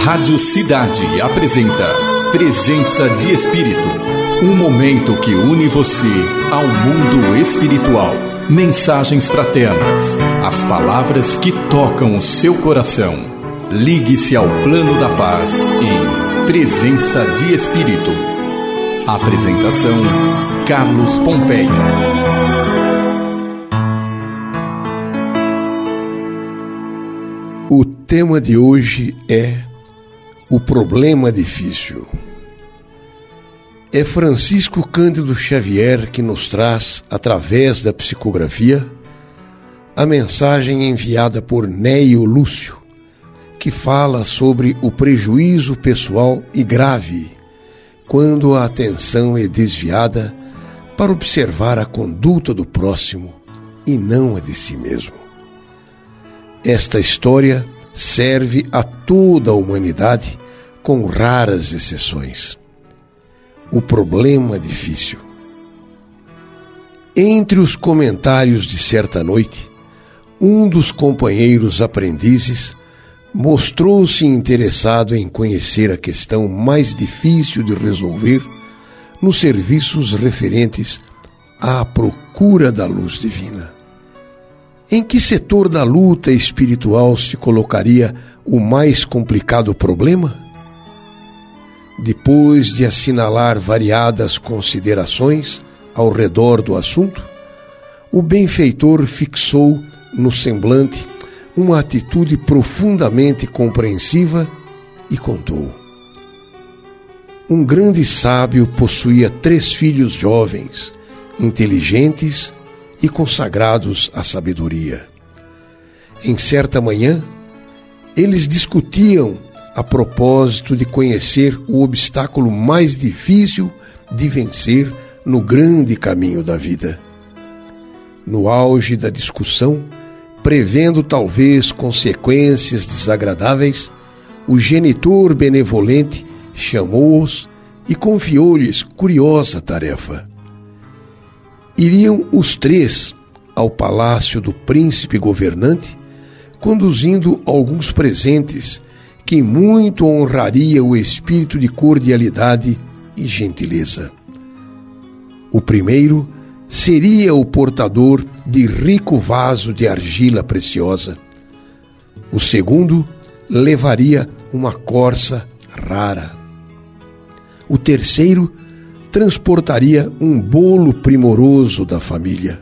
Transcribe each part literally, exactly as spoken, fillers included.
Rádio Cidade apresenta Presença de Espírito, um momento que une você ao mundo espiritual. Mensagens fraternas, as palavras que tocam o seu coração. Ligue-se ao plano da paz em Presença de Espírito. Apresentação: Carlos Pompeia. O tema de hoje é o problema difícil. É Francisco Cândido Xavier que nos traz, através da psicografia, a mensagem enviada por Neio Lúcio, que fala sobre o prejuízo pessoal e grave quando a atenção é desviada para observar a conduta do próximo e não a de si mesmo. Esta história serve a toda a humanidade, com raras exceções. O problema difícil. Entre os comentários de certa noite, um dos companheiros aprendizes mostrou-se interessado em conhecer a questão mais difícil de resolver nos serviços referentes à procura da luz divina. Em que setor da luta espiritual se colocaria o mais complicado problema? Depois de assinalar variadas considerações ao redor do assunto, o benfeitor fixou no semblante uma atitude profundamente compreensiva e contou. Um grande sábio possuía três filhos jovens, inteligentes e consagrados à sabedoria. Em certa manhã, eles discutiam a propósito de conhecer o obstáculo mais difícil de vencer no grande caminho da vida. No auge da discussão, prevendo talvez consequências desagradáveis, o genitor benevolente chamou-os e confiou-lhes curiosa tarefa. Iriam os três ao palácio do príncipe governante, conduzindo alguns presentes que muito honraria o espírito de cordialidade e gentileza. O primeiro seria o portador de rico vaso de argila preciosa. O segundo levaria uma corça rara. O terceiro transportaria um bolo primoroso da família.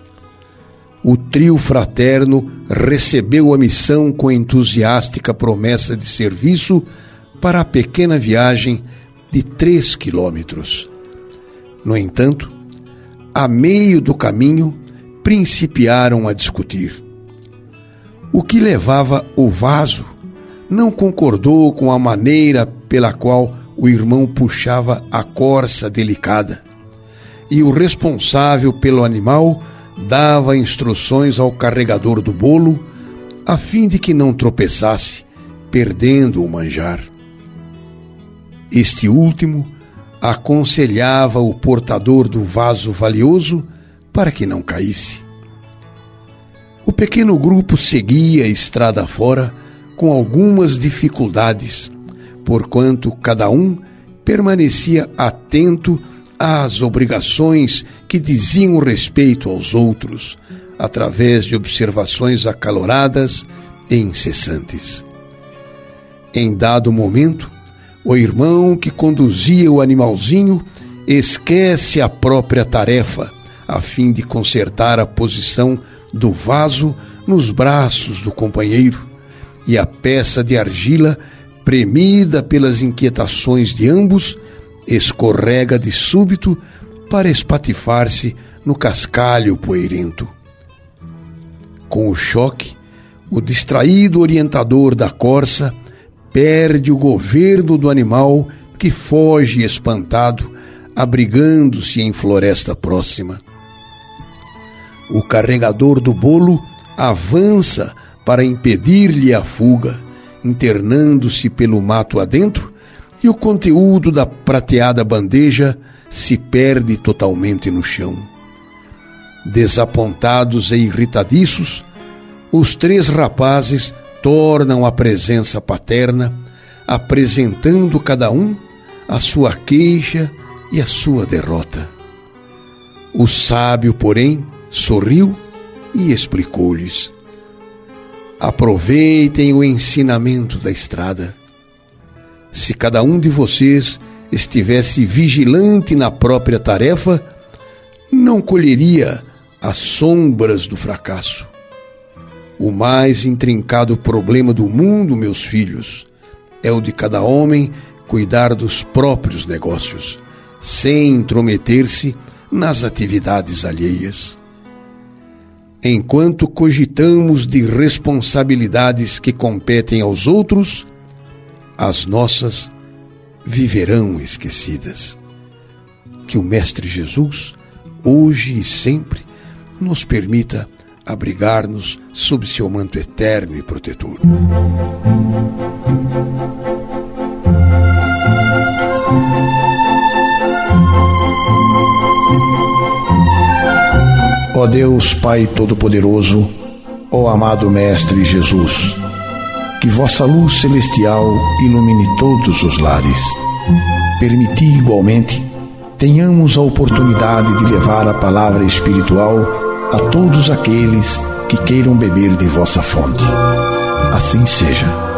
O trio fraterno recebeu a missão com entusiástica promessa de serviço para a pequena viagem de três quilômetros. No entanto, a meio do caminho, principiaram a discutir. O que levava o vaso não concordou com a maneira pela qual o irmão puxava a corça delicada, e o responsável pelo animal dava instruções ao carregador do bolo a fim de que não tropeçasse, perdendo o manjar. Este último aconselhava o portador do vaso valioso para que não caísse. O pequeno grupo seguia a estrada fora com algumas dificuldades, porquanto cada um permanecia atento às obrigações que diziam respeito aos outros, através de observações acaloradas e incessantes. Em dado momento, o irmão que conduzia o animalzinho esquece a própria tarefa, a fim de consertar a posição do vaso nos braços do companheiro, e a peça de argila, premida pelas inquietações de ambos, escorrega de súbito para espatifar-se no cascalho poeirento. Com o choque, o distraído orientador da corça perde o governo do animal, que foge espantado, abrigando-se em floresta próxima. O carregador do bolo avança para impedir-lhe a fuga, internando-se pelo mato adentro, e o conteúdo da prateada bandeja se perde totalmente no chão. Desapontados e irritadiços, os três rapazes tornam à presença paterna, apresentando cada um a sua queixa e a sua derrota. O sábio, porém, sorriu e explicou-lhes: aproveitem o ensinamento da estrada. Se cada um de vocês estivesse vigilante na própria tarefa, não colheria as sombras do fracasso. O mais intrincado problema do mundo, meus filhos, é o de cada homem cuidar dos próprios negócios, sem intrometer-se nas atividades alheias. Enquanto cogitamos de responsabilidades que competem aos outros, as nossas viverão esquecidas. Que o Mestre Jesus, hoje e sempre, nos permita abrigar-nos sob seu manto eterno e protetor. Ó Deus Pai Todo-Poderoso, ó amado Mestre Jesus, que vossa luz celestial ilumine todos os lares. Permiti igualmente tenhamos a oportunidade de levar a palavra espiritual a todos aqueles que queiram beber de vossa fonte. Assim seja.